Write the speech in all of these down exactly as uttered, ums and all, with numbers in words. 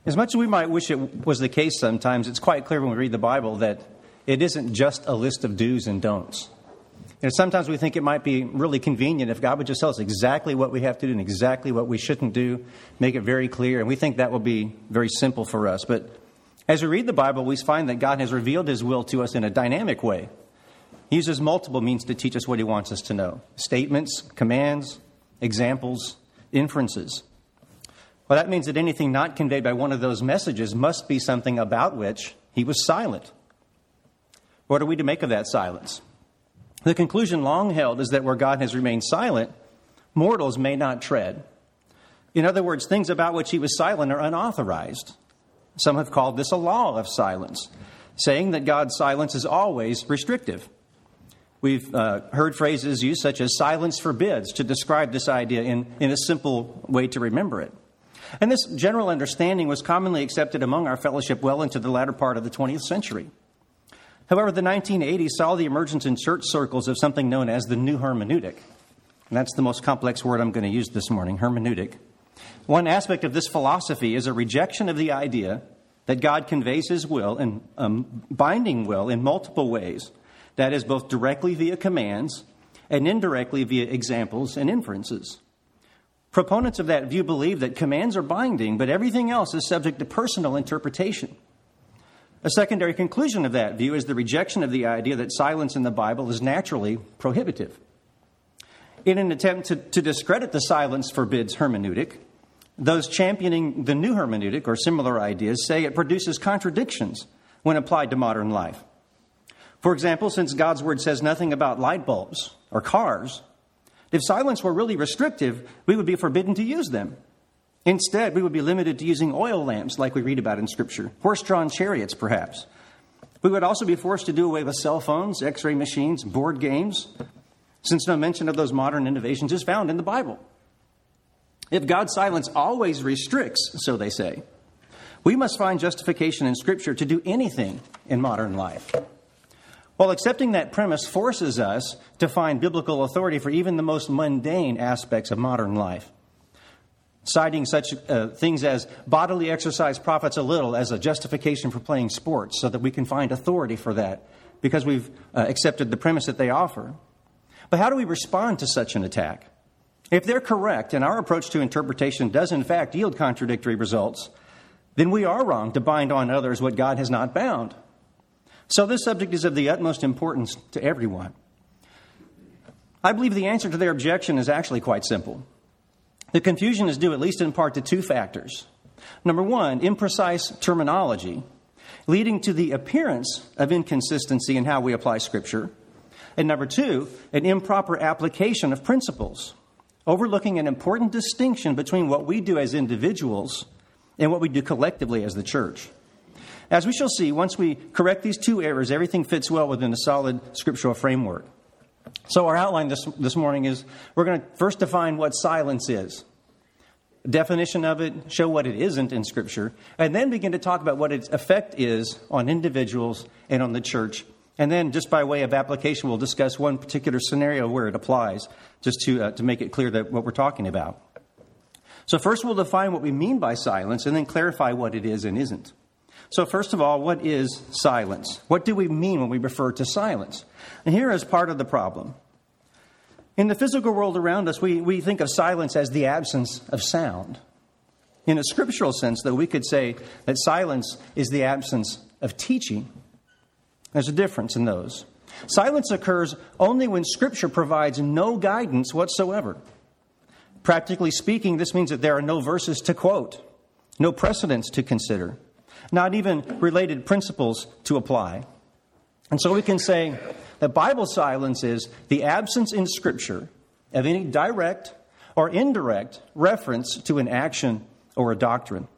As much as we might wish it was the case sometimes, it's quite clear when we read the Bible that it isn't just a list of do's and don'ts. You know, sometimes we think it might be really convenient if God would just tell us exactly what we have to do and exactly what we shouldn't do, make it very clear, and we think that will be very simple for us. But as we read the Bible, we find that God has revealed his will to us in a dynamic way. He uses multiple means to teach us what he wants us to know. Statements, commands, examples, inferences. Well, that means that anything not conveyed by one of those messages must be something about which he was silent. What are we to make of that silence? The conclusion long held is that where God has remained silent, mortals may not tread. In other words, things about which he was silent are unauthorized. Some have called this a law of silence, saying that God's silence is always restrictive. We've uh, heard phrases used such as silence forbids to describe this idea in, in a simple way to remember it. And this general understanding was commonly accepted among our fellowship well into the latter part of the twentieth century. However, the nineteen eighties saw the emergence in church circles of something known as the new hermeneutic. And that's the most complex word I'm going to use this morning, hermeneutic. One aspect of this philosophy is a rejection of the idea that God conveys his will and um, binding will in multiple ways. That is, both directly via commands and indirectly via examples and inferences. Proponents of that view believe that commands are binding, but everything else is subject to personal interpretation. A secondary conclusion of that view is the rejection of the idea that silence in the Bible is naturally prohibitive. In an attempt to, to discredit the silence forbids hermeneutic, those championing the new hermeneutic or similar ideas say it produces contradictions when applied to modern life. For example, since God's word says nothing about light bulbs or cars, if silence were really restrictive, we would be forbidden to use them. Instead, we would be limited to using oil lamps like we read about in Scripture, horse-drawn chariots perhaps. We would also be forced to do away with cell phones, x-ray machines, board games, since no mention of those modern innovations is found in the Bible. If God's silence always restricts, so they say, we must find justification in Scripture to do anything in modern life. While accepting that premise forces us to find biblical authority for even the most mundane aspects of modern life, citing such uh, things as bodily exercise profits a little as a justification for playing sports so that we can find authority for that because we've uh, accepted the premise that they offer. But how do we respond to such an attack? If they're correct and our approach to interpretation does in fact yield contradictory results, then we are wrong to bind on others what God has not bound. So this subject is of the utmost importance to everyone. I believe the answer to their objection is actually quite simple. The confusion is due at least in part to two factors. Number one, imprecise terminology, leading to the appearance of inconsistency in how we apply Scripture. And number two, an improper application of principles, overlooking an important distinction between what we do as individuals and what we do collectively as the church. As we shall see, once we correct these two errors, everything fits well within a solid scriptural framework. So our outline this, this morning is we're going to first define what silence is, definition of it, show what it isn't in Scripture, and then begin to talk about what its effect is on individuals and on the church. And then, just by way of application, we'll discuss one particular scenario where it applies, just to, uh, to make it clear that what we're talking about. So first we'll define what we mean by silence and then clarify what it is and isn't. So first of all, what is silence? What do we mean when we refer to silence? And here is part of the problem. In the physical world around us, we, we think of silence as the absence of sound. In a scriptural sense, though, we could say that silence is the absence of teaching. There's a difference in those. Silence occurs only when Scripture provides no guidance whatsoever. Practically speaking, this means that there are no verses to quote, no precedents to consider, not even related principles to apply. And so we can say that Bible silence is the absence in Scripture of any direct or indirect reference to an action or a doctrine.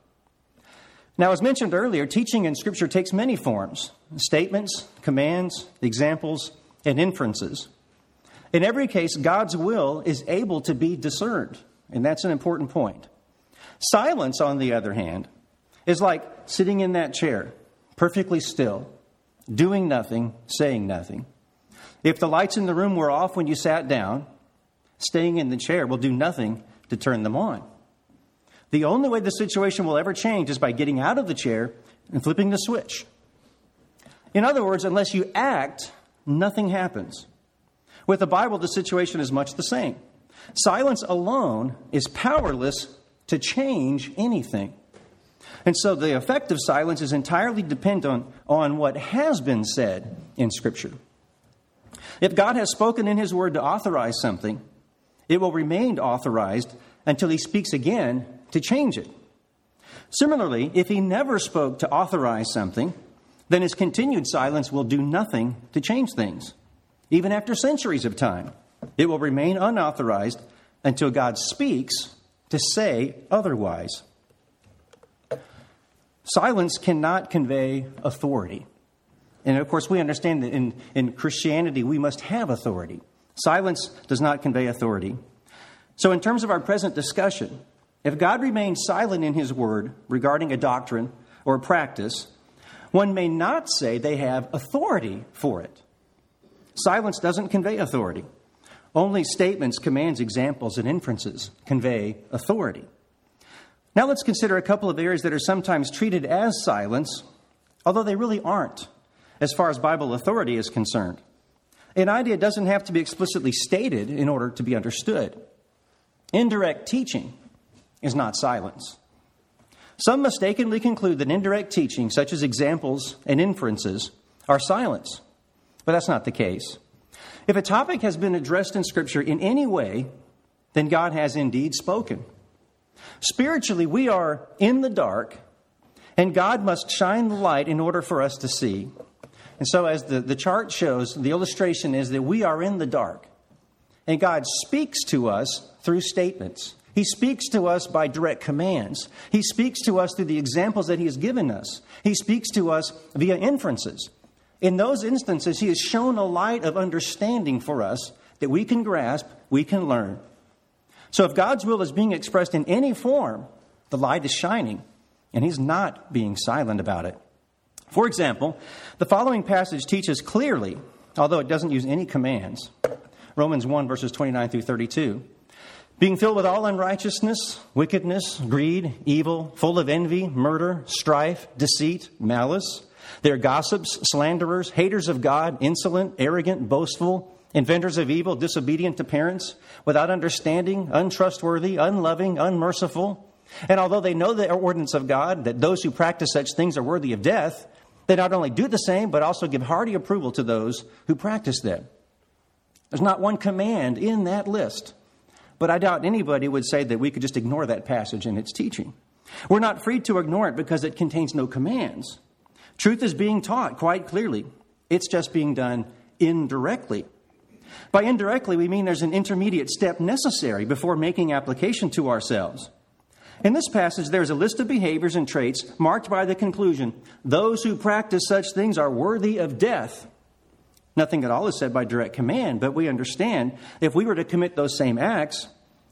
Now, as mentioned earlier, teaching in Scripture takes many forms: statements, commands, examples, and inferences. In every case, God's will is able to be discerned, and that's an important point. Silence, on the other hand, is like sitting in that chair, perfectly still, doing nothing, saying nothing. If the lights in the room were off when you sat down, staying in the chair will do nothing to turn them on. The only way the situation will ever change is by getting out of the chair and flipping the switch. In other words, unless you act, nothing happens. With the Bible, the situation is much the same. Silence alone is powerless to change anything. And so the effect of silence is entirely dependent on, on what has been said in Scripture. If God has spoken in His Word to authorize something, it will remain authorized until He speaks again to change it. Similarly, if He never spoke to authorize something, then His continued silence will do nothing to change things. Even after centuries of time, it will remain unauthorized until God speaks to say otherwise. Silence cannot convey authority. And of course, we understand that in, in Christianity, we must have authority. Silence does not convey authority. So in terms of our present discussion, if God remains silent in His Word regarding a doctrine or a practice, one may not say they have authority for it. Silence doesn't convey authority. Only statements, commands, examples, and inferences convey authority. Now let's consider a couple of areas that are sometimes treated as silence, although they really aren't, as far as Bible authority is concerned. An idea doesn't have to be explicitly stated in order to be understood. Indirect teaching is not silence. Some mistakenly conclude that indirect teaching, such as examples and inferences, are silence. But that's not the case. If a topic has been addressed in Scripture in any way, then God has indeed spoken. Spiritually, we are in the dark, and God must shine the light in order for us to see. And so as the, the chart shows, the illustration is that we are in the dark, and God speaks to us through statements. He speaks to us by direct commands. He speaks to us through the examples that He has given us. He speaks to us via inferences. In those instances, He has shown a light of understanding for us that we can grasp, we can learn. So if God's will is being expressed in any form, the light is shining, and He's not being silent about it. For example, the following passage teaches clearly, although it doesn't use any commands, Romans one, verses twenty-nine through thirty-two. Being filled with all unrighteousness, wickedness, greed, evil, full of envy, murder, strife, deceit, malice. They are gossips, slanderers, haters of God, insolent, arrogant, boastful, inventors of evil, disobedient to parents, without understanding, untrustworthy, unloving, unmerciful. And although they know the ordinance of God, that those who practice such things are worthy of death, they not only do the same, but also give hearty approval to those who practice them. There's not one command in that list. But I doubt anybody would say that we could just ignore that passage and its teaching. We're not free to ignore it because it contains no commands. Truth is being taught quite clearly. It's just being done indirectly. By indirectly, we mean there's an intermediate step necessary before making application to ourselves. In this passage, there's a list of behaviors and traits marked by the conclusion, those who practice such things are worthy of death. Nothing at all is said by direct command, but we understand if we were to commit those same acts,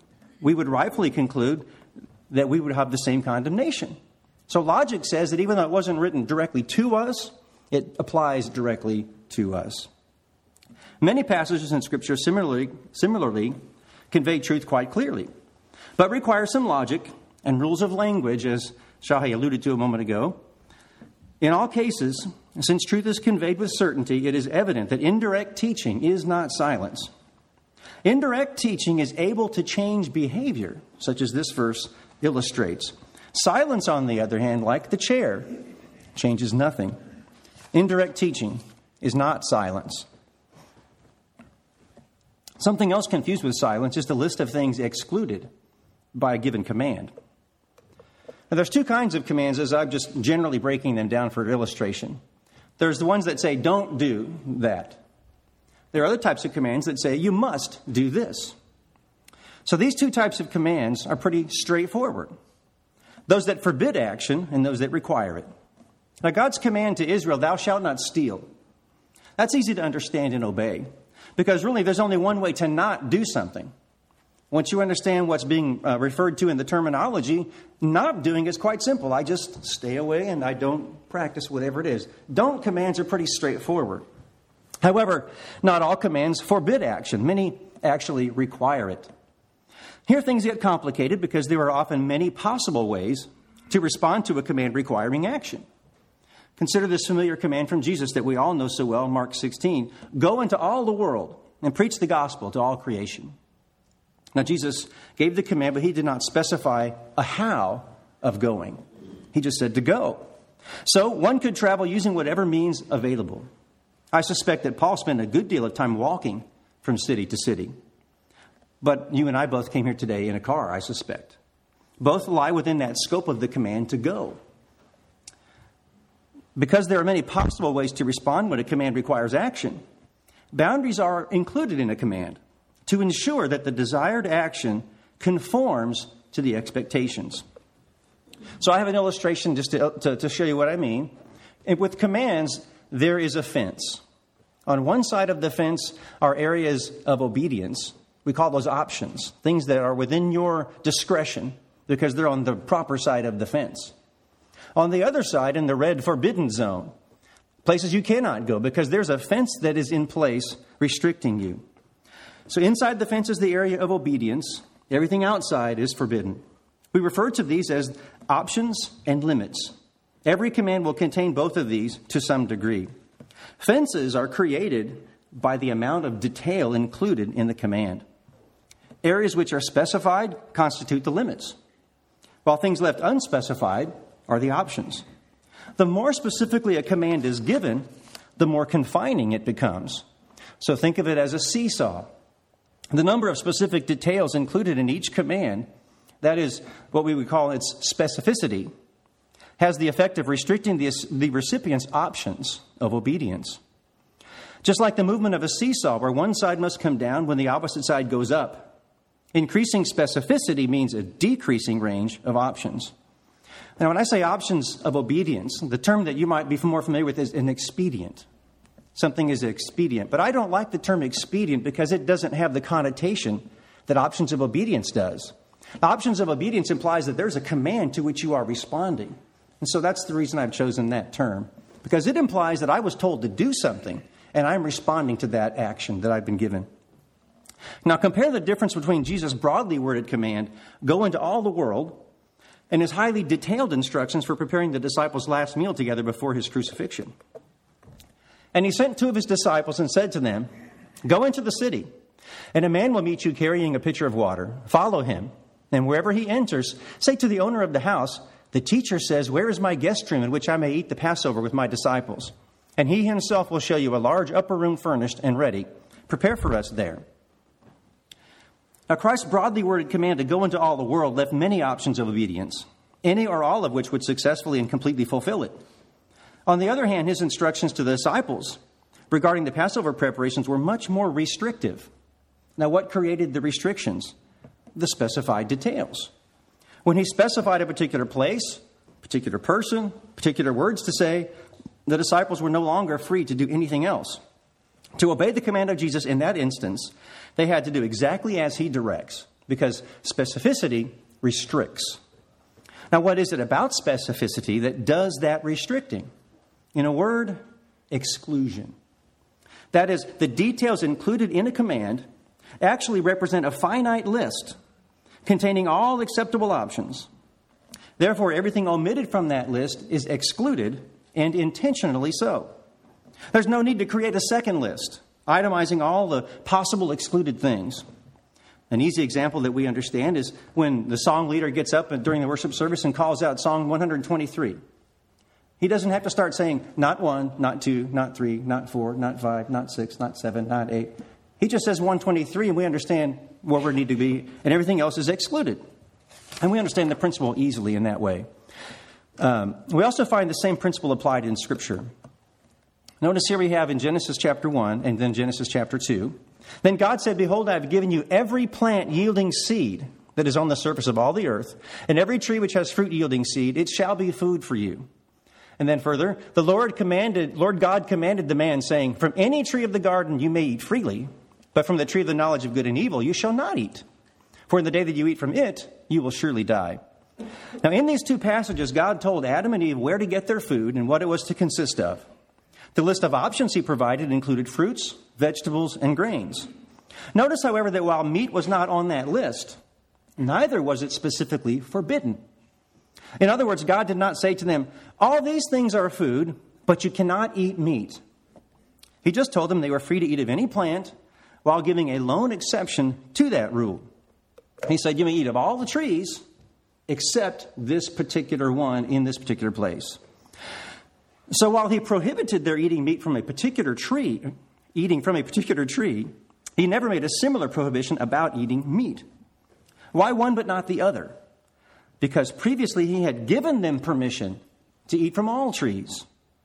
we would rightfully conclude that we would have the same condemnation. So logic says that even though it wasn't written directly to us, it applies directly to us. Many passages in Scripture similarly, similarly convey truth quite clearly, but require some logic and rules of language, as Shahi alluded to a moment ago. In all cases, since truth is conveyed with certainty, it is evident that indirect teaching is not silence. Indirect teaching is able to change behavior, such as this verse illustrates. Silence, on the other hand, like the chair, changes nothing. Indirect teaching is not silence. Something else confused with silence is the list of things excluded by a given command. Now, there's two kinds of commands, as I'm just generally breaking them down for illustration. There's the ones that say, don't do that. There are other types of commands that say, you must do this. So these two types of commands are pretty straightforward. Those that forbid action and those that require it. Now, God's command to Israel, thou shalt not steal. That's easy to understand and obey, because really there's only one way to not do something. Once you understand what's being uh, referred to in the terminology, not doing is quite simple. I just stay away and I don't practice whatever it is. Don't commands are pretty straightforward. However, not all commands forbid action. Many actually require it. Here things get complicated because there are often many possible ways to respond to a command requiring action. Consider this familiar command from Jesus that we all know so well, Mark sixteen. Go into all the world and preach the gospel to all creation. Now, Jesus gave the command, but he did not specify a how of going. He just said to go. So one could travel using whatever means available. I suspect that Paul spent a good deal of time walking from city to city. But you and I both came here today in a car, I suspect. Both lie within that scope of the command to go. Because there are many possible ways to respond when a command requires action, boundaries are included in a command to ensure that the desired action conforms to the expectations. So I have an illustration just to, to, to show you what I mean. And with commands, there is a fence. On one side of the fence are areas of obedience. We call those options, things that are within your discretion because they're on the proper side of the fence. On the other side, in the red forbidden zone, places you cannot go because there's a fence that is in place restricting you. So inside the fence is the area of obedience. Everything outside is forbidden. We refer to these as options and limits. Every command will contain both of these to some degree. Fences are created by the amount of detail included in the command. Areas which are specified constitute the limits, while things left unspecified are the options. The more specifically a command is given, the more confining it becomes. So think of it as a seesaw. The number of specific details included in each command, that is what we would call its specificity, has the effect of restricting the, the recipient's options of obedience. Just like the movement of a seesaw, where one side must come down when the opposite side goes up, increasing specificity means a decreasing range of options. Now, when I say options of obedience, the term that you might be more familiar with is an expedient. Something is expedient. But I don't like the term expedient because it doesn't have the connotation that options of obedience does. Options of obedience implies that there's a command to which you are responding. And so that's the reason I've chosen that term, because it implies that I was told to do something and I'm responding to that action that I've been given. Now compare the difference between Jesus' broadly worded command, go into all the world, and his highly detailed instructions for preparing the disciples' last meal together before his crucifixion. And he sent two of his disciples and said to them, go into the city, and a man will meet you carrying a pitcher of water. Follow him, and wherever he enters, say to the owner of the house, the teacher says, where is my guest room in which I may eat the Passover with my disciples? And he himself will show you a large upper room furnished and ready. Prepare for us there. Now, Christ's broadly worded command to go into all the world left many options of obedience, any or all of which would successfully and completely fulfill it. On the other hand, his instructions to the disciples regarding the Passover preparations were much more restrictive. Now, what created the restrictions? The specified details. When he specified a particular place, particular person, particular words to say, the disciples were no longer free to do anything else. To obey the command of Jesus in that instance, they had to do exactly as he directs, because specificity restricts. Now, what is it about specificity that does that restricting? In a word, exclusion. That is, the details included in a command actually represent a finite list containing all acceptable options. Therefore, everything omitted from that list is excluded, and intentionally so. There's no need to create a second list, itemizing all the possible excluded things. An easy example that we understand is when the song leader gets up during the worship service and calls out Song one hundred twenty-three. He doesn't have to start saying, not one, not two, not three, not four, not five, not six, not seven, not eight. He just says one twenty-three, and we understand where we need to be, and everything else is excluded. And we understand the principle easily in that way. Um, we also find the same principle applied in Scripture. Notice here we have in Genesis chapter one and then Genesis chapter two. Then God said, behold, I have given you every plant yielding seed that is on the surface of all the earth, and every tree which has fruit yielding seed, it shall be food for you. And then further, the Lord commanded, Lord God commanded the man, saying, from any tree of the garden you may eat freely, but from the tree of the knowledge of good and evil you shall not eat. For in the day that you eat from it, you will surely die. Now in these two passages, God told Adam and Eve where to get their food and what it was to consist of. The list of options he provided included fruits, vegetables, and grains. Notice, however, that while meat was not on that list, neither was it specifically forbidden. In other words, God did not say to them, all these things are food, but you cannot eat meat. He just told them they were free to eat of any plant while giving a lone exception to that rule. He said, you may eat of all the trees except this particular one in this particular place. So while he prohibited their eating meat from a particular tree, eating from a particular tree, he never made a similar prohibition about eating meat. Why one but not the other? Because previously he had given them permission to eat from all trees.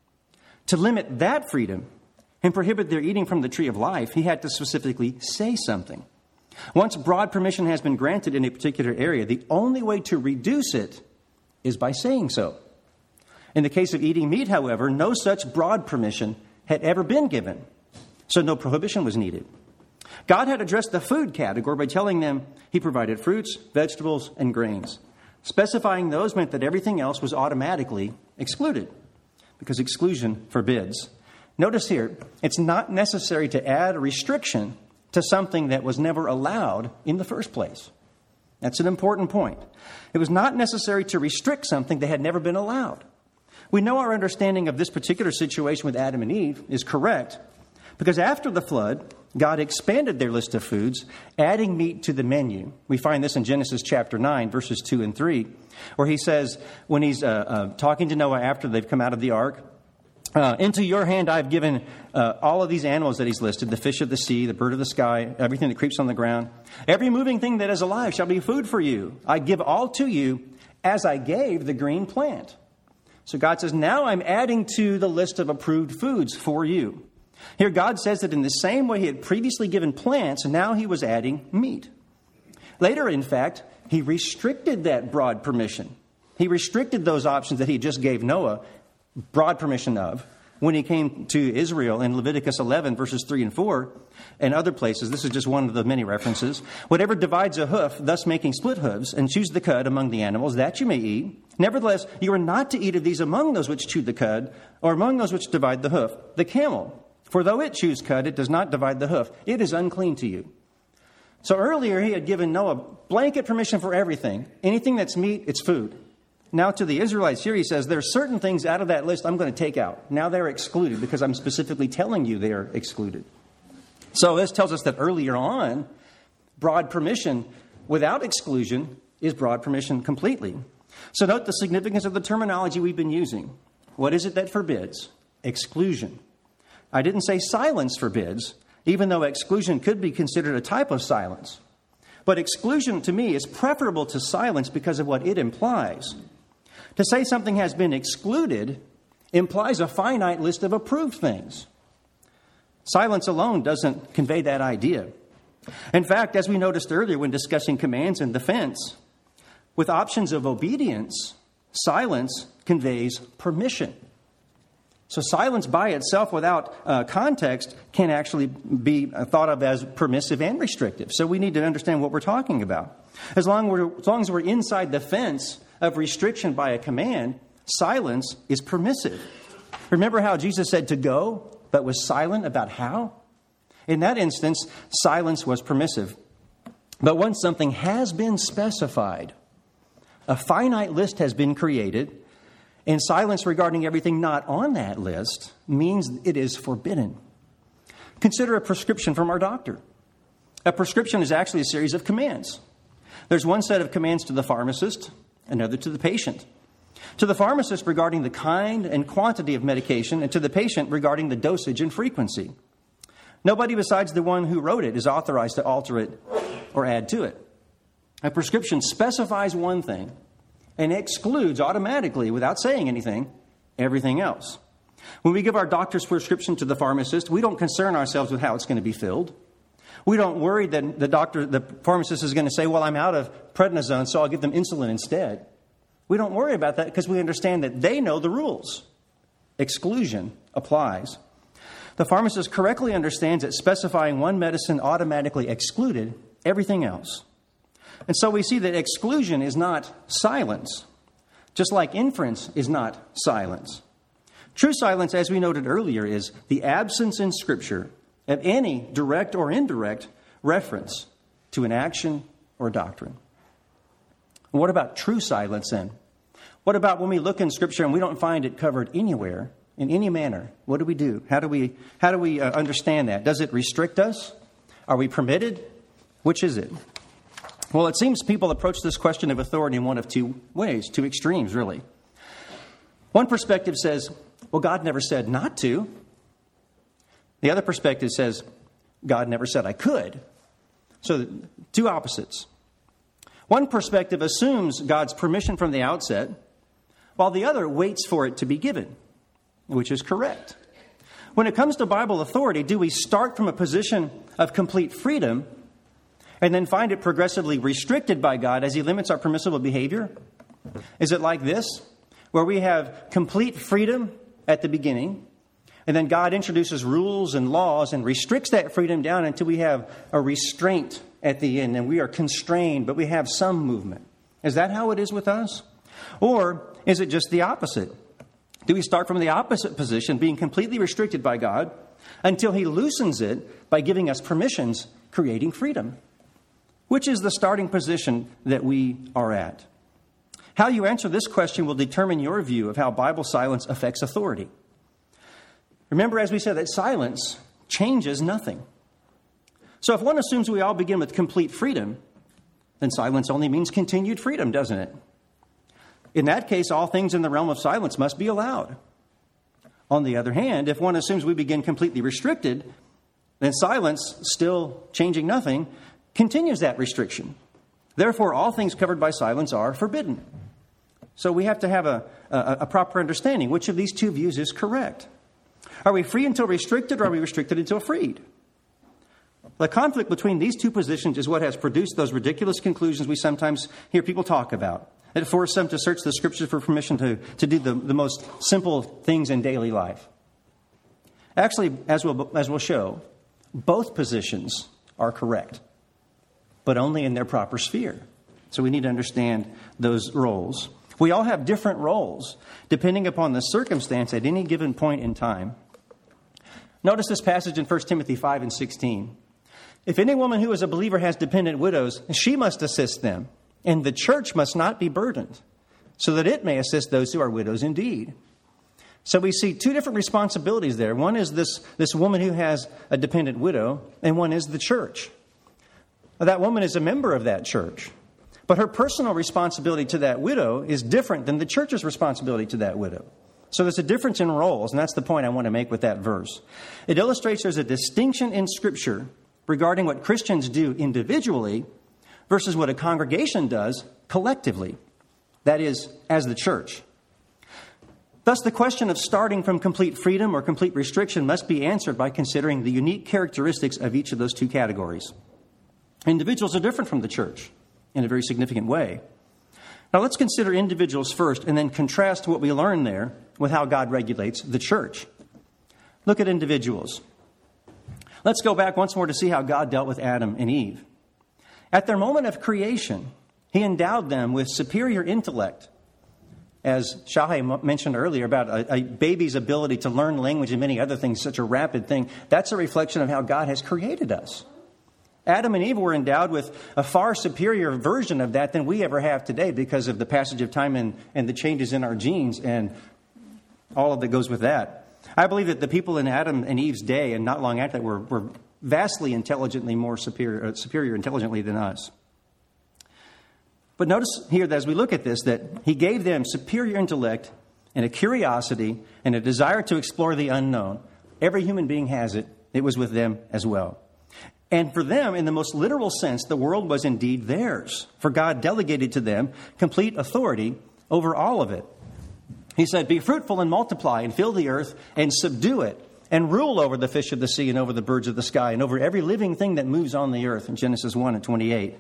To limit that freedom and prohibit their eating from the tree of life, he had to specifically say something. Once broad permission has been granted in a particular area, the only way to reduce it is by saying so. In the case of eating meat, however, no such broad permission had ever been given, so no prohibition was needed. God had addressed the food category by telling them he provided fruits, vegetables, and grains. Specifying those meant that everything else was automatically excluded, because exclusion forbids. Notice here, it's not necessary to add a restriction to something that was never allowed in the first place. That's an important point. It was not necessary to restrict something that had never been allowed. We know our understanding of this particular situation with Adam and Eve is correct because after the flood, God expanded their list of foods, adding meat to the menu. We find this in Genesis chapter nine, verses two and three, where he says, when he's uh, uh, talking to Noah after they've come out of the ark, uh, into your hand I've given uh, all of these animals that he's listed, the fish of the sea, the bird of the sky, everything that creeps on the ground. Every moving thing that is alive shall be food for you. I give all to you as I gave the green plant. So God says, now I'm adding to the list of approved foods for you. Here God says that in the same way he had previously given plants, now he was adding meat. Later, in fact, he restricted that broad permission. He restricted those options that he just gave Noah broad permission of when he came to Israel in Leviticus eleven, verses three and four, and other places. This is just one of the many references. Whatever divides a hoof, thus making split hooves, and chews the cud among the animals, that you may eat. Nevertheless, you are not to eat of these among those which chew the cud, or among those which divide the hoof, the camel. For though it chews cud, it does not divide the hoof. It is unclean to you. So earlier he had given Noah blanket permission for everything. Anything that's meat, it's food. Now to the Israelites here, he says, there are certain things out of that list I'm going to take out. Now they're excluded because I'm specifically telling you they are excluded. So this tells us that earlier on, broad permission without exclusion is broad permission completely. So note the significance of the terminology we've been using. What is it that forbids? Exclusion. I didn't say silence forbids, even though exclusion could be considered a type of silence. But exclusion to me is preferable to silence because of what it implies. To say something has been excluded implies a finite list of approved things. Silence alone doesn't convey that idea. In fact, as we noticed earlier when discussing commands and defense, with options of obedience, silence conveys permission. So silence by itself without uh, context can actually be thought of as permissive and restrictive. So we need to understand what we're talking about. As long, we're, as long as we're inside the fence of restriction by a command, silence is permissive. Remember how Jesus said to go, but was silent about how? In that instance, silence was permissive. But once something has been specified, a finite list has been created, and silence regarding everything not on that list means it is forbidden. Consider a prescription from our doctor. A prescription is actually a series of commands. There's one set of commands to the pharmacist, another to the patient. To the pharmacist regarding the kind and quantity of medication, and to the patient regarding the dosage and frequency. Nobody besides the one who wrote it is authorized to alter it or add to it. A prescription specifies one thing and excludes automatically, without saying anything, everything else. When we give our doctor's prescription to the pharmacist, we don't concern ourselves with how it's going to be filled. We don't worry that the doctor, the pharmacist is going to say, well, I'm out of prednisone, so I'll give them insulin instead. We don't worry about that because we understand that they know the rules. Exclusion applies. The pharmacist correctly understands that specifying one medicine automatically excluded everything else. And so we see that exclusion is not silence, just like inference is not silence. True silence, as we noted earlier, is the absence in Scripture of any direct or indirect reference to an action or doctrine. What about true silence then? What about when we look in Scripture and we don't find it covered anywhere, in any manner? What do we do? How do we, how do we uh, understand that? Does it restrict us? Are we permitted? Which is it? Well, it seems people approach this question of authority in one of two ways, two extremes, really. One perspective says, well, God never said not to. The other perspective says, God never said I could. So, two opposites. One perspective assumes God's permission from the outset, while the other waits for it to be given, which is correct. When it comes to Bible authority, do we start from a position of complete freedom and then find it progressively restricted by God as He limits our permissible behavior? Is it like this, where we have complete freedom at the beginning, and then God introduces rules and laws and restricts that freedom down until we have a restraint at the end, and we are constrained, but we have some movement? Is that how it is with us? Or is it just the opposite? Do we start from the opposite position, being completely restricted by God, until He loosens it by giving us permissions, creating freedom? Which is the starting position that we are at? How you answer this question will determine your view of how Bible silence affects authority. Remember, as we said, that silence changes nothing. So if one assumes we all begin with complete freedom, then silence only means continued freedom, doesn't it? In that case, all things in the realm of silence must be allowed. On the other hand, if one assumes we begin completely restricted, then silence, still changing nothing, continues that restriction. Therefore, all things covered by silence are forbidden. So we have to have a, a, a proper understanding. Which of these two views is correct? Are we free until restricted, or are we restricted until freed? The conflict between these two positions is what has produced those ridiculous conclusions we sometimes hear people talk about. It forces them to search the Scriptures for permission to, to do the, the most simple things in daily life. Actually, as we'll, as we'll show, both positions are correct, but only in their proper sphere. So we need to understand those roles. We all have different roles, depending upon the circumstance at any given point in time. Notice this passage in First Timothy five and sixteen. If any woman who is a believer has dependent widows, she must assist them, and the church must not be burdened, so that it may assist those who are widows indeed. So we see two different responsibilities there. One is this, this woman who has a dependent widow, and one is the church. That woman is a member of that church, but her personal responsibility to that widow is different than the church's responsibility to that widow. So there's a difference in roles, and that's the point I want to make with that verse. It illustrates there's a distinction in Scripture regarding what Christians do individually versus what a congregation does collectively, that is, as the church. Thus, the question of starting from complete freedom or complete restriction must be answered by considering the unique characteristics of each of those two categories. Individuals are different from the church in a very significant way. Now, let's consider individuals first and then contrast what we learn there with how God regulates the church. Look at individuals. Let's go back once more to see how God dealt with Adam and Eve. At their moment of creation, He endowed them with superior intellect. As Shahai mentioned earlier about a, a baby's ability to learn language and many other things, such a rapid thing, that's a reflection of how God has created us. Adam and Eve were endowed with a far superior version of that than we ever have today because of the passage of time and, and the changes in our genes and all of that goes with that. I believe that the people in Adam and Eve's day and not long after that were, were vastly intelligently more superior, uh, superior intelligently than us. But notice here that as we look at this, that He gave them superior intellect and a curiosity and a desire to explore the unknown. Every human being has it. It was with them as well. And for them, in the most literal sense, the world was indeed theirs. For God delegated to them complete authority over all of it. He said, "Be fruitful and multiply and fill the earth and subdue it and rule over the fish of the sea and over the birds of the sky and over every living thing that moves on the earth," in Genesis one and twenty-eight.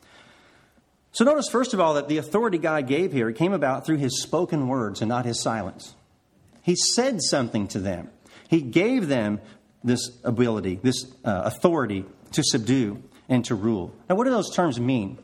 So notice, first of all, that the authority God gave here came about through His spoken words and not His silence. He said something to them. He gave them this ability, this uh, authority to subdue and to rule. Now, what do those terms mean?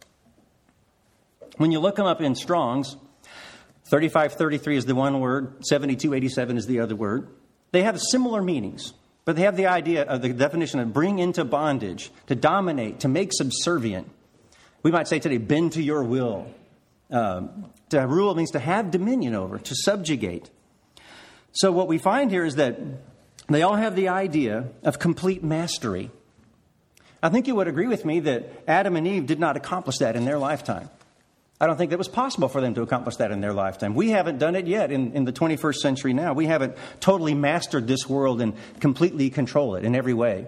When you look them up in Strong's, thirty-five thirty-three is the one word, seventy-two eighty-seven is the other word. They have similar meanings, but they have the idea of the definition of bring into bondage, to dominate, to make subservient. We might say today, bend to your will, Um, to rule means to have dominion over, to subjugate. So what we find here is that they all have the idea of complete mastery. I think you would agree with me that Adam and Eve did not accomplish that in their lifetime. I don't think that was possible for them to accomplish that in their lifetime. We haven't done it yet in, in the twenty-first century now. We haven't totally mastered this world and completely control it in every way.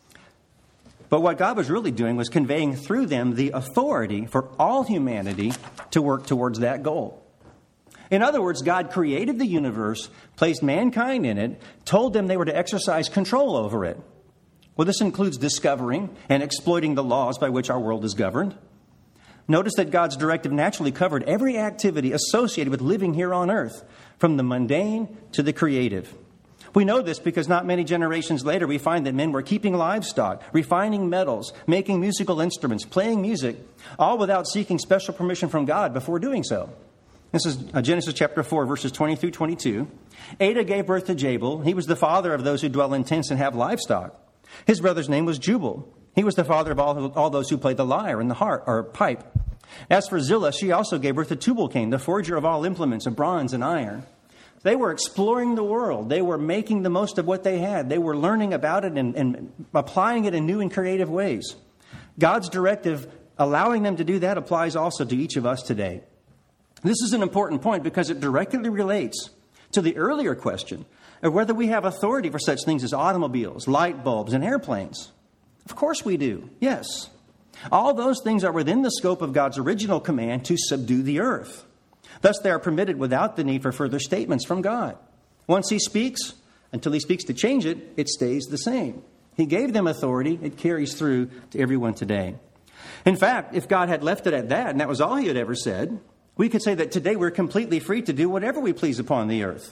But what God was really doing was conveying through them the authority for all humanity to work towards that goal. In other words, God created the universe, placed mankind in it, told them they were to exercise control over it. Well, this includes discovering and exploiting the laws by which our world is governed. Notice that God's directive naturally covered every activity associated with living here on earth, from the mundane to the creative. We know this because not many generations later we find that men were keeping livestock, refining metals, making musical instruments, playing music, all without seeking special permission from God before doing so. This is Genesis chapter four, verses twenty through twenty-two. Ada gave birth to Jabal. He was the father of those who dwell in tents and have livestock. His brother's name was Jubal. He was the father of all, all those who play the lyre and the harp or pipe. As for Zillah, she also gave birth to Tubal-Cain, the forger of all implements of bronze and iron. They were exploring the world. They were making the most of what they had. They were learning about it and, and applying it in new and creative ways. God's directive, allowing them to do that, applies also to each of us today. This is an important point because it directly relates to the earlier question of whether we have authority for such things as automobiles, light bulbs, and airplanes. Of course we do, yes. All those things are within the scope of God's original command to subdue the earth. Thus, they are permitted without the need for further statements from God. Once He speaks, until He speaks to change it, it stays the same. He gave them authority. It carries through to everyone today. In fact, if God had left it at that, and that was all He had ever said, we could say that today we're completely free to do whatever we please upon the earth.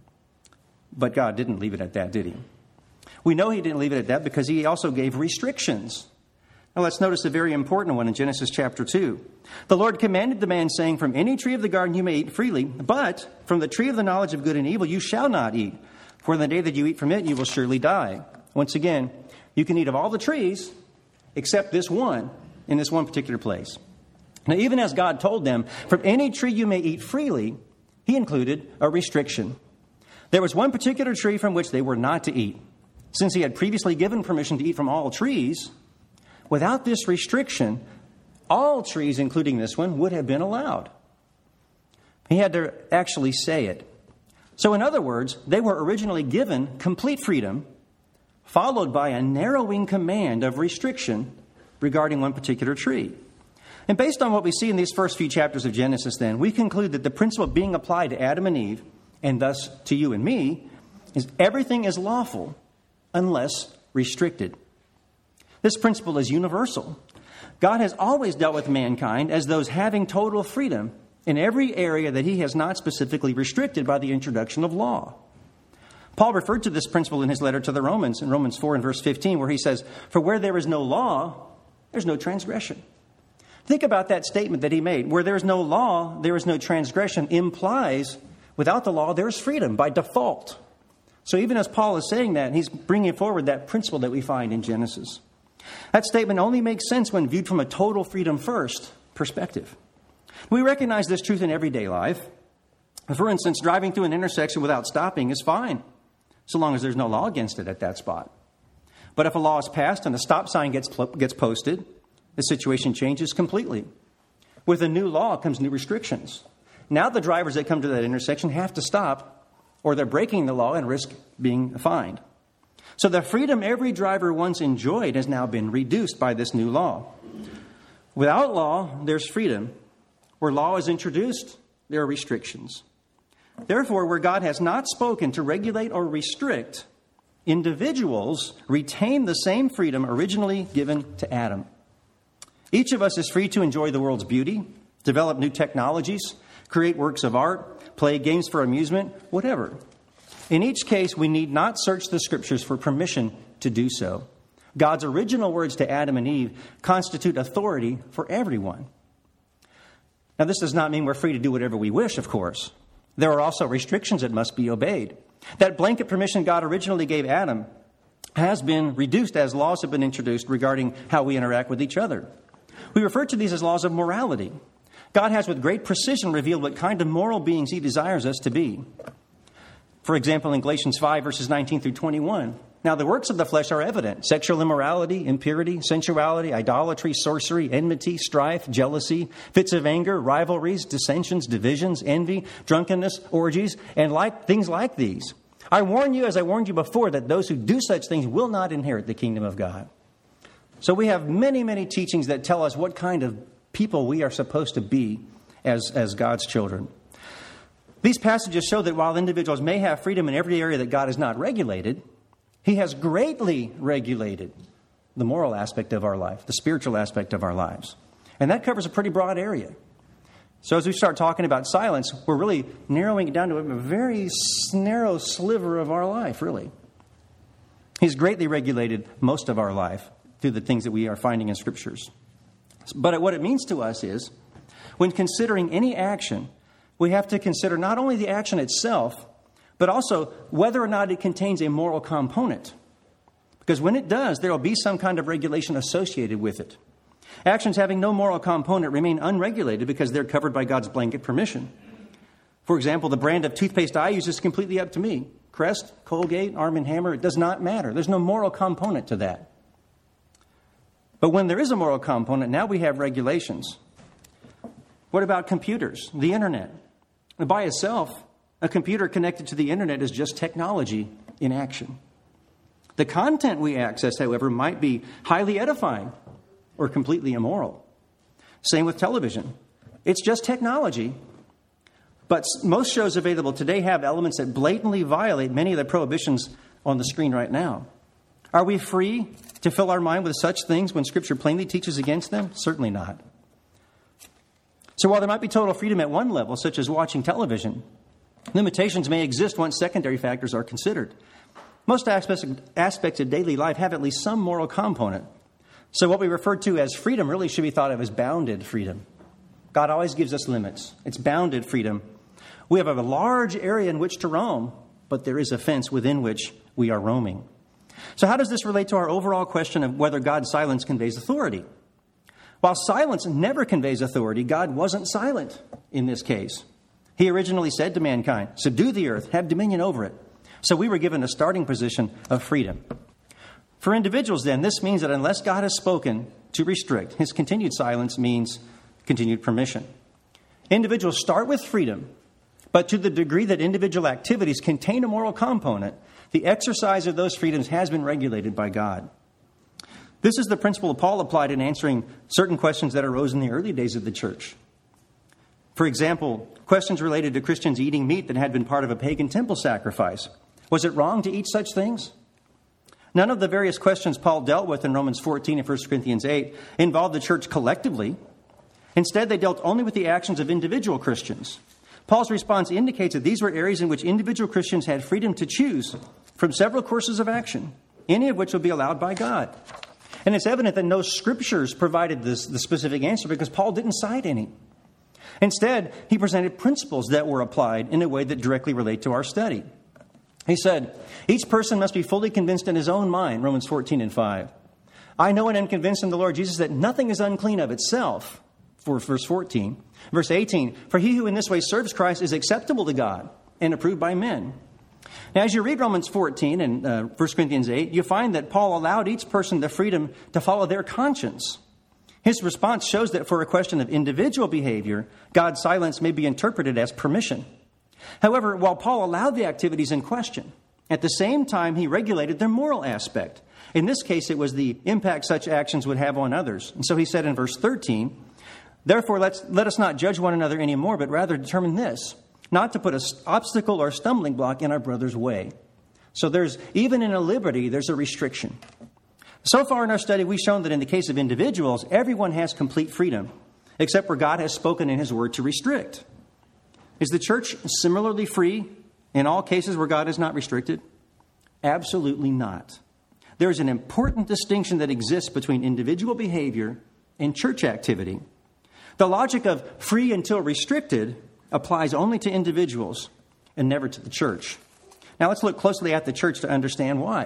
But God didn't leave it at that, did He? We know He didn't leave it at that because He also gave restrictions. Now let's notice a very important one in Genesis chapter two. The Lord commanded the man, saying, "From any tree of the garden you may eat freely, but from the tree of the knowledge of good and evil you shall not eat. For in the day that you eat from it, you will surely die." Once again, you can eat of all the trees except this one in this one particular place. Now, even as God told them, "From any tree you may eat freely," He included a restriction. There was one particular tree from which they were not to eat. Since He had previously given permission to eat from all trees, without this restriction, all trees, including this one, would have been allowed. He had to actually say it. So in other words, they were originally given complete freedom, followed by a narrowing command of restriction regarding one particular tree. And based on what we see in these first few chapters of Genesis, then, we conclude that the principle being applied to Adam and Eve, and thus to you and me, is everything is lawful unless restricted. This principle is universal. God has always dealt with mankind as those having total freedom in every area that He has not specifically restricted by the introduction of law. Paul referred to this principle in his letter to the Romans, in Romans four and verse fifteen, where he says, "For where there is no law, there's no transgression." Think about that statement that he made. Where there is no law, there is no transgression, implies without the law, there is freedom by default. So even as Paul is saying that, he's bringing forward that principle that we find in Genesis. That statement only makes sense when viewed from a total freedom first perspective. We recognize this truth in everyday life. For instance, driving through an intersection without stopping is fine, so long as there's no law against it at that spot. But if a law is passed and a stop sign gets gets posted, the situation changes completely. With a new law comes new restrictions. Now the drivers that come to that intersection have to stop, or they're breaking the law and risk being fined. So the freedom every driver once enjoyed has now been reduced by this new law. Without law, there's freedom. Where law is introduced, there are restrictions. Therefore, where God has not spoken to regulate or restrict, individuals retain the same freedom originally given to Adam. Each of us is free to enjoy the world's beauty, develop new technologies, create works of art, play games for amusement, whatever. In each case, we need not search the Scriptures for permission to do so. God's original words to Adam and Eve constitute authority for everyone. Now, this does not mean we're free to do whatever we wish, of course. There are also restrictions that must be obeyed. That blanket permission God originally gave Adam has been reduced as laws have been introduced regarding how we interact with each other. We refer to these as laws of morality. God has with great precision revealed what kind of moral beings he desires us to be. For example, in Galatians five, verses nineteen through twenty-one, now the works of the flesh are evident: sexual immorality, impurity, sensuality, idolatry, sorcery, enmity, strife, jealousy, fits of anger, rivalries, dissensions, divisions, envy, drunkenness, orgies, and like things like these. I warn you, as I warned you before, that those who do such things will not inherit the kingdom of God. So we have many, many teachings that tell us what kind of people we are supposed to be as, as God's children. These passages show that while individuals may have freedom in every area that God has not regulated, he has greatly regulated the moral aspect of our life, the spiritual aspect of our lives. And that covers a pretty broad area. So as we start talking about silence, we're really narrowing it down to a very narrow sliver of our life, really. He's greatly regulated most of our life through the things that we are finding in Scriptures. But what it means to us is, when considering any action, we have to consider not only the action itself, but also whether or not it contains a moral component. Because when it does, there will be some kind of regulation associated with it. Actions having no moral component remain unregulated because they're covered by God's blanket permission. For example, the brand of toothpaste I use is completely up to me. Crest, Colgate, Arm and Hammer, it does not matter. There's no moral component to that. But when there is a moral component, now we have regulations. What about computers, the internet? By itself, a computer connected to the internet is just technology in action. The content we access, however, might be highly edifying or completely immoral. Same with television. It's just technology. But most shows available today have elements that blatantly violate many of the prohibitions on the screen right now. Are we free to fill our mind with such things when Scripture plainly teaches against them? Certainly not. So while there might be total freedom at one level, such as watching television, limitations may exist once secondary factors are considered. Most aspects, aspects of daily life have at least some moral component. So what we refer to as freedom really should be thought of as bounded freedom. God always gives us limits. It's bounded freedom. We have a large area in which to roam, but there is a fence within which we are roaming. So how does this relate to our overall question of whether God's silence conveys authority? While silence never conveys authority, God wasn't silent in this case. He originally said to mankind, subdue the earth, have dominion over it. So we were given a starting position of freedom. For individuals, then, this means that unless God has spoken to restrict, his continued silence means continued permission. Individuals start with freedom, but to the degree that individual activities contain a moral component, the exercise of those freedoms has been regulated by God. This is the principle Paul applied in answering certain questions that arose in the early days of the church. For example, questions related to Christians eating meat that had been part of a pagan temple sacrifice. Was it wrong to eat such things? None of the various questions Paul dealt with in Romans fourteen and First Corinthians eight involved the church collectively. Instead, they dealt only with the actions of individual Christians. Paul's response indicates that these were areas in which individual Christians had freedom to choose from several courses of action, any of which would be allowed by God. And it's evident that no scriptures provided this, the specific answer because Paul didn't cite any. Instead, he presented principles that were applied in a way that directly relate to our study. He said, each person must be fully convinced in his own mind, Romans fourteen and five. I know and am convinced in the Lord Jesus that nothing is unclean of itself, for verse fourteen. Verse eighteen, for he who in this way serves Christ is acceptable to God and approved by men. Now, as you read Romans fourteen and uh, First Corinthians eight, you find that Paul allowed each person the freedom to follow their conscience. His response shows that for a question of individual behavior, God's silence may be interpreted as permission. However, while Paul allowed the activities in question, at the same time he regulated their moral aspect. In this case, it was the impact such actions would have on others. And so he said in verse thirteen, therefore let's, let us not judge one another anymore, but rather determine this, not to put an obstacle or stumbling block in our brother's way. So there's, even in a liberty, there's a restriction. So far in our study, we've shown that in the case of individuals, everyone has complete freedom, except where God has spoken in his word to restrict. Is the church similarly free in all cases where God is not restricted? Absolutely not. There is an important distinction that exists between individual behavior and church activity. The logic of free until restricted applies only to individuals and never to the church. Now let's look closely at the church to understand why.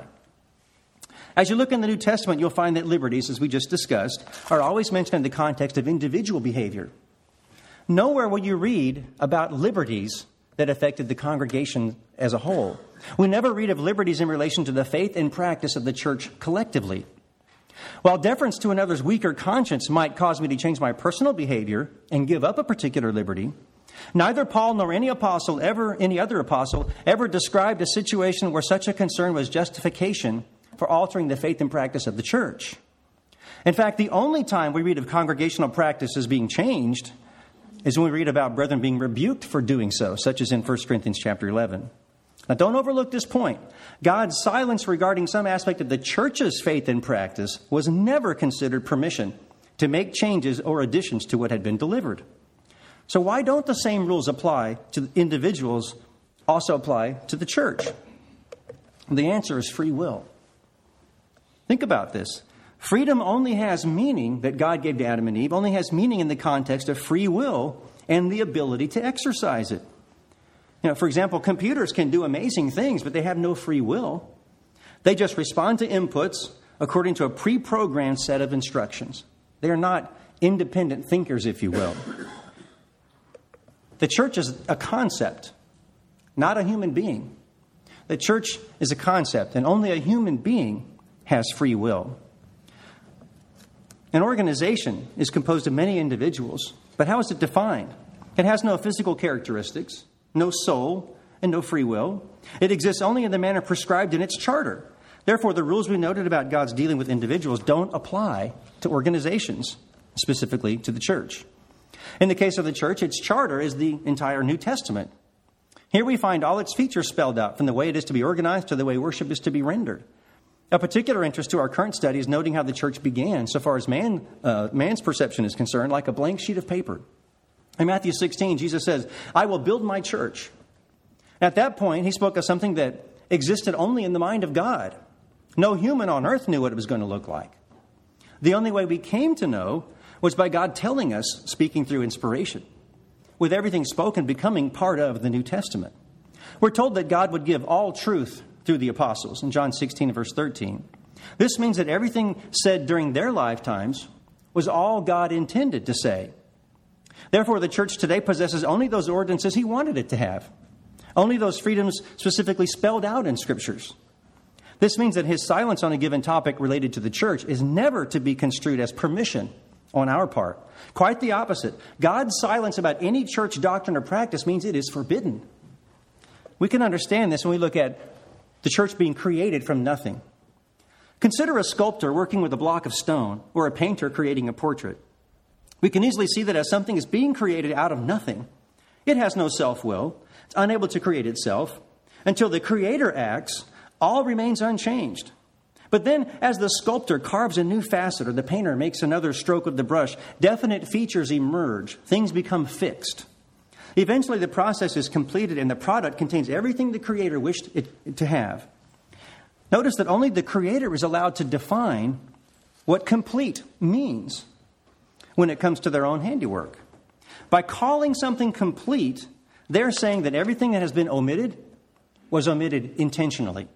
As you look in the New Testament, you'll find that liberties, as we just discussed, are always mentioned in the context of individual behavior. Nowhere will you read about liberties that affected the congregation as a whole. We never read of liberties in relation to the faith and practice of the church collectively. While deference to another's weaker conscience might cause me to change my personal behavior and give up a particular liberty, neither Paul nor any apostle ever, any other apostle, ever described a situation where such a concern was justification for altering the faith and practice of the church. In fact, the only time we read of congregational practices being changed is when we read about brethren being rebuked for doing so, such as in First Corinthians chapter eleven. Now, don't overlook this point. God's silence regarding some aspect of the church's faith and practice was never considered permission to make changes or additions to what had been delivered. So why don't the same rules apply to individuals also apply to the church? The answer is free will. Think about this. Freedom only has meaning that God gave to Adam and Eve, only has meaning in the context of free will and the ability to exercise it. You know, for example, computers can do amazing things, but they have no free will. They just respond to inputs according to a pre-programmed set of instructions. They are not independent thinkers, if you will. The church is a concept, not a human being. The church is a concept, and only a human being has free will. An organization is composed of many individuals, but how is it defined? It has no physical characteristics, no soul, and no free will. It exists only in the manner prescribed in its charter. Therefore, the rules we noted about God's dealing with individuals don't apply to organizations, specifically to the church. In the case of the church, its charter is the entire New Testament. Here we find all its features spelled out, from the way it is to be organized to the way worship is to be rendered. A particular interest to our current study is noting how the church began, so far as man, uh, man's perception is concerned, like a blank sheet of paper. In Matthew sixteen, Jesus says, "I will build my church." At that point, he spoke of something that existed only in the mind of God. No human on earth knew what it was going to look like. The only way we came to know was by God telling us, speaking through inspiration, with everything spoken becoming part of the New Testament. We're told that God would give all truth through the apostles in John sixteen, verse thirteen. This means that everything said during their lifetimes was all God intended to say. Therefore, the church today possesses only those ordinances he wanted it to have, only those freedoms specifically spelled out in Scriptures. This means that his silence on a given topic related to the church is never to be construed as permission on our part. Quite the opposite. God's silence about any church doctrine or practice means it is forbidden. We can understand this when we look at the church being created from nothing. Consider a sculptor working with a block of stone or a painter creating a portrait. We can easily see that as something is being created out of nothing, it has no self-will. It's unable to create itself. Until the creator acts, all remains unchanged. But then, as the sculptor carves a new facet or the painter makes another stroke of the brush, definite features emerge. Things become fixed. Eventually, the process is completed and the product contains everything the creator wished it to have. Notice that only the creator is allowed to define what complete means when it comes to their own handiwork. By calling something complete, they're saying that everything that has been omitted was omitted intentionally.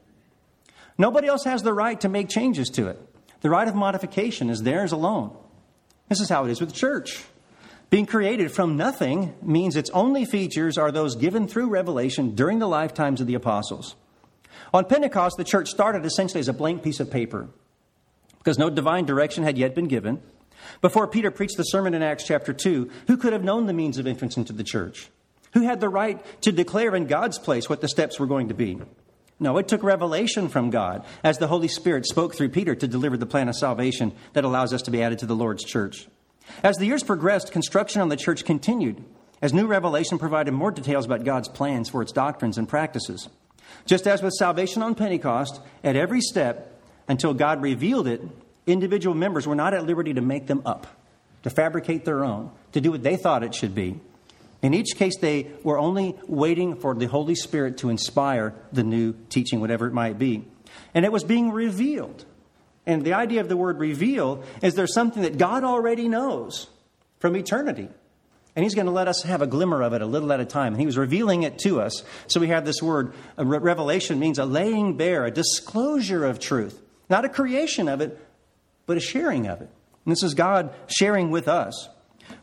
Nobody else has the right to make changes to it. The right of modification is theirs alone. This is how it is with the church. Being created from nothing means its only features are those given through revelation during the lifetimes of the apostles. On Pentecost, the church started essentially as a blank piece of paper because no divine direction had yet been given. Before Peter preached the sermon in Acts chapter two, who could have known the means of entrance into the church? Who had the right to declare in God's place what the steps were going to be? No, it took revelation from God as the Holy Spirit spoke through Peter to deliver the plan of salvation that allows us to be added to the Lord's church. As the years progressed, construction on the church continued as new revelation provided more details about God's plans for its doctrines and practices. Just as with salvation on Pentecost, at every step, until God revealed it, individual members were not at liberty to make them up, to fabricate their own, to do what they thought it should be. In each case, they were only waiting for the Holy Spirit to inspire the new teaching, whatever it might be. And it was being revealed. And the idea of the word reveal is there's something that God already knows from eternity. And he's going to let us have a glimmer of it a little at a time. And he was revealing it to us. So we have this word, a re- revelation means a laying bare, a disclosure of truth. Not a creation of it, but a sharing of it. And this is God sharing with us.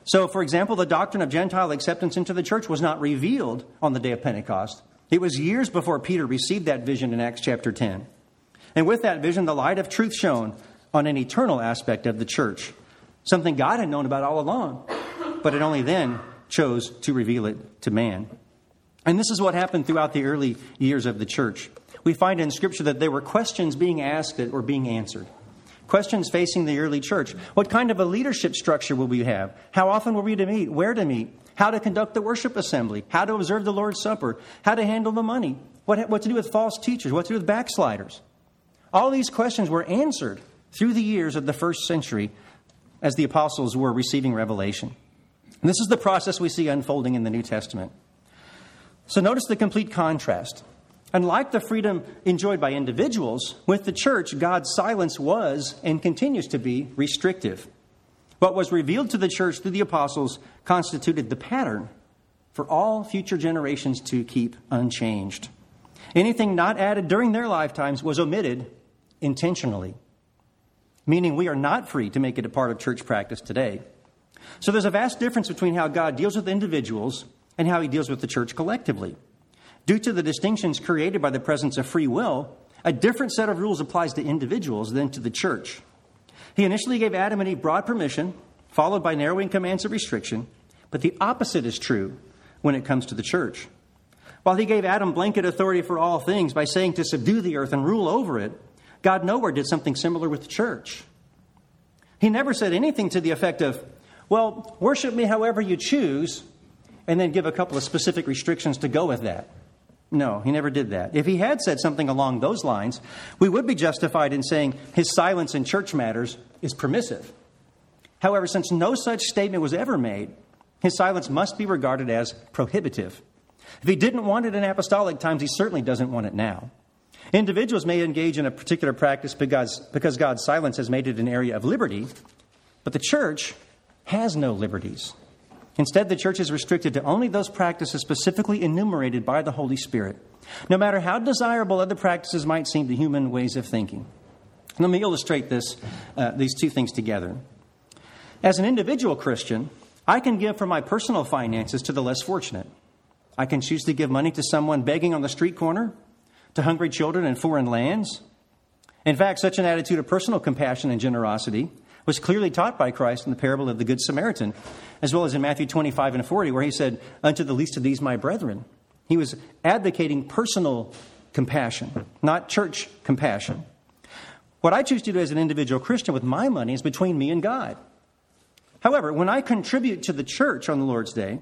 So, for example, the doctrine of Gentile acceptance into the church was not revealed on the day of Pentecost. It was years before Peter received that vision in Acts chapter ten. And with that vision, the light of truth shone on an eternal aspect of the church, something God had known about all along, but it only then chose to reveal it to man. And this is what happened throughout the early years of the church. We find in Scripture that there were questions being asked or being answered. Questions facing the early church. What kind of a leadership structure will we have? How often were we to meet? Where to meet? How to conduct the worship assembly? How to observe the Lord's Supper? How to handle the money? What, what to do with false teachers? What to do with backsliders? All these questions were answered through the years of the first century as the apostles were receiving revelation. And this is the process we see unfolding in the New Testament. So notice the complete contrast. Unlike the freedom enjoyed by individuals, with the church, God's silence was and continues to be restrictive. What was revealed to the church through the apostles constituted the pattern for all future generations to keep unchanged. Anything not added during their lifetimes was omitted intentionally, meaning we are not free to make it a part of church practice today. So there's a vast difference between how God deals with individuals and how he deals with the church collectively. Due to the distinctions created by the presence of free will, a different set of rules applies to individuals than to the church. He initially gave Adam and Eve broad permission, followed by narrowing commands of restriction, but the opposite is true when it comes to the church. While he gave Adam blanket authority for all things by saying to subdue the earth and rule over it, God nowhere did something similar with the church. He never said anything to the effect of, well, worship me however you choose, and then give a couple of specific restrictions to go with that. No, he never did that. If he had said something along those lines, we would be justified in saying his silence in church matters is permissive. However, since no such statement was ever made, his silence must be regarded as prohibitive. If he didn't want it in apostolic times, he certainly doesn't want it now. Individuals may engage in a particular practice because, because God's silence has made it an area of liberty, but the church has no liberties. Instead, the church is restricted to only those practices specifically enumerated by the Holy Spirit, no matter how desirable other practices might seem to human ways of thinking. Let me illustrate this, uh, these two things together. As an individual Christian, I can give from my personal finances to the less fortunate. I can choose to give money to someone begging on the street corner, to hungry children in foreign lands. In fact, such an attitude of personal compassion and generosity was clearly taught by Christ in the parable of the Good Samaritan, as well as in Matthew twenty-five and forty, where he said, unto the least of these, my brethren. He was advocating personal compassion, not church compassion. What I choose to do as an individual Christian with my money is between me and God. However, when I contribute to the church on the Lord's Day,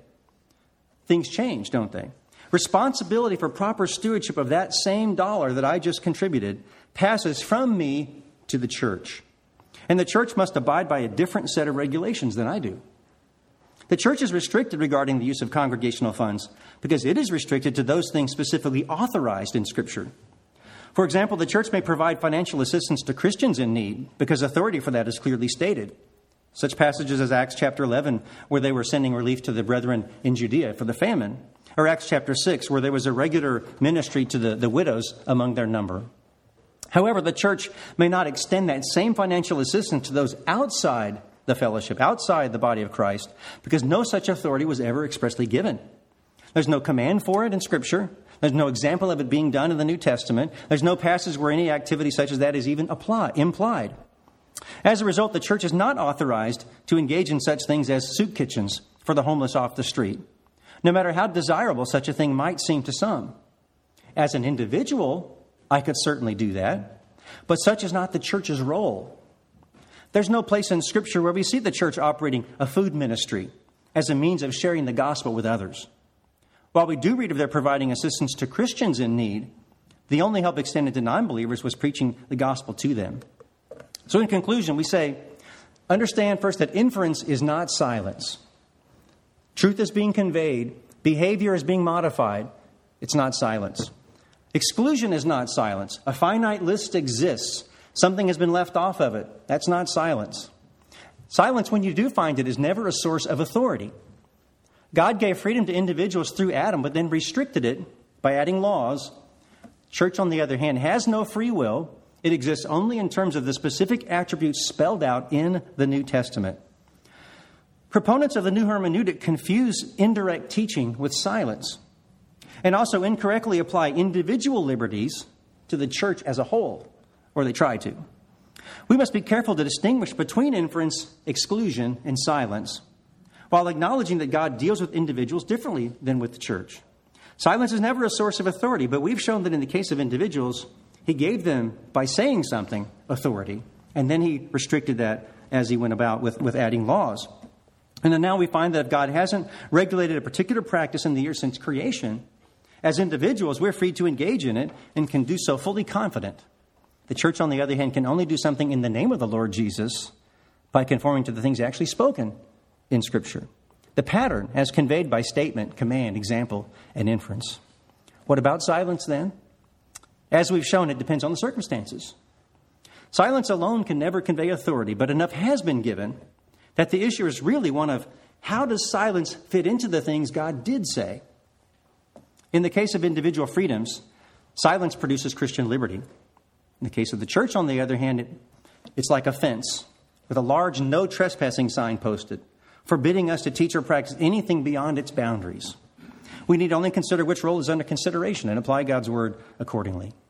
things change, don't they? Responsibility for proper stewardship of that same dollar that I just contributed passes from me to the church. And the church must abide by a different set of regulations than I do. The church is restricted regarding the use of congregational funds because it is restricted to those things specifically authorized in Scripture. For example, the church may provide financial assistance to Christians in need because authority for that is clearly stated. Such passages as Acts chapter eleven, where they were sending relief to the brethren in Judea for the famine, or Acts chapter six, where there was a regular ministry to the, the widows among their number. However, the church may not extend that same financial assistance to those outside the fellowship, outside the body of Christ, because no such authority was ever expressly given. There's no command for it in Scripture. There's no example of it being done in the New Testament. There's no passage where any activity such as that is even apply, implied. As a result, the church is not authorized to engage in such things as soup kitchens for the homeless off the street, no matter how desirable such a thing might seem to some. As an individual, I could certainly do that, but such is not the church's role. There's no place in Scripture where we see the church operating a food ministry as a means of sharing the gospel with others. While we do read of their providing assistance to Christians in need, the only help extended to non-believers was preaching the gospel to them. So in conclusion, we say, understand first that inference is not silence. Truth is being conveyed. Behavior is being modified. It's not silence. Exclusion is not silence. A finite list exists. Something has been left off of it. That's not silence. Silence, when you do find it, is never a source of authority. God gave freedom to individuals through Adam, but then restricted it by adding laws. Church, on the other hand, has no free will. It exists only in terms of the specific attributes spelled out in the New Testament. Proponents of the new hermeneutic confuse indirect teaching with silence, and also incorrectly apply individual liberties to the church as a whole, or they try to. We must be careful to distinguish between inference, exclusion, and silence, while acknowledging that God deals with individuals differently than with the church. Silence is never a source of authority, but we've shown that in the case of individuals, he gave them, by saying something, authority, and then he restricted that as he went about with, with adding laws. And then now we find that if God hasn't regulated a particular practice in the years since creation, as individuals, we're free to engage in it and can do so fully confident. The church, on the other hand, can only do something in the name of the Lord Jesus by conforming to the things actually spoken in Scripture. The pattern as conveyed by statement, command, example, and inference. What about silence then? As we've shown, it depends on the circumstances. Silence alone can never convey authority, but enough has been given that the issue is really one of how does silence fit into the things God did say? In the case of individual freedoms, silence produces Christian liberty. In the case of the church, on the other hand, it, it's like a fence with a large no trespassing sign posted, forbidding us to teach or practice anything beyond its boundaries. We need only consider which role is under consideration and apply God's word accordingly.